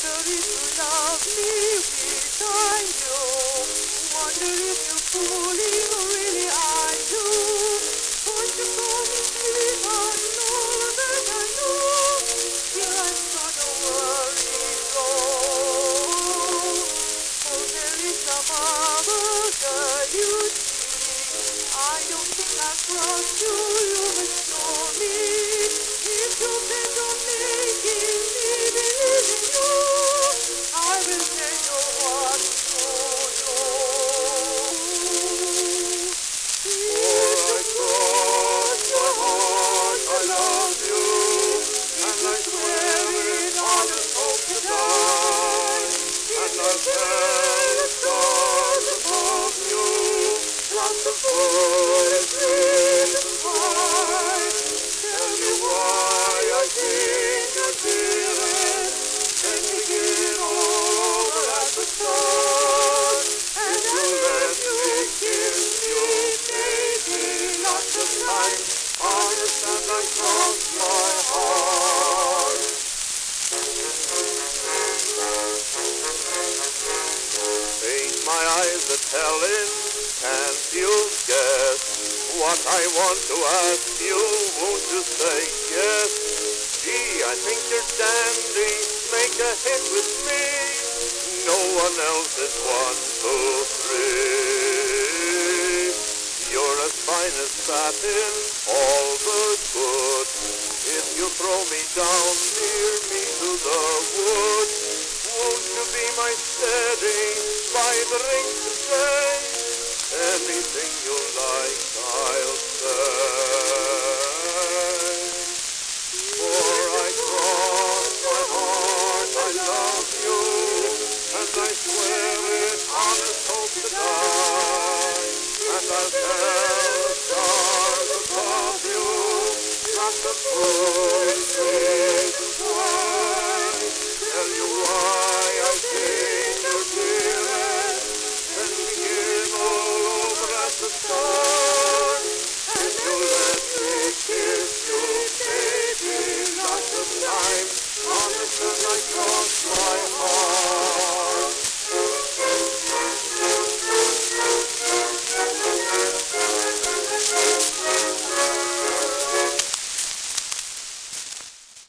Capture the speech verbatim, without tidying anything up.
if you love me, wish I knew. Wonder if you're fooling, really I do. Won't you call me sweetheart, know that I know. Still I'm gonna worry, though. Oh, there is some other girl you see. I don't think I'll cross you, you must know me. If you think of making me believe in you, I will tell you what to do. If you cross your heart, I love you. And I swear it on a hope to die. And I'll tell the stars above you, lots of foolish reasons why. Tell me why I think you're dearest. Then begin all over at the start. And you let me kiss you, maybe lots of times. Understand I cross my heart. Ain't my eyes a telling? Can't you guess what I want to ask you? Won't you say yes? Gee, I think you're dandy. Make a hit with me. No one else is one, two, three. You're as fine as satin, all the good. If you throw me down, near me to the wood, won't you be my steady by the ring to say? Anything you like, I'll say.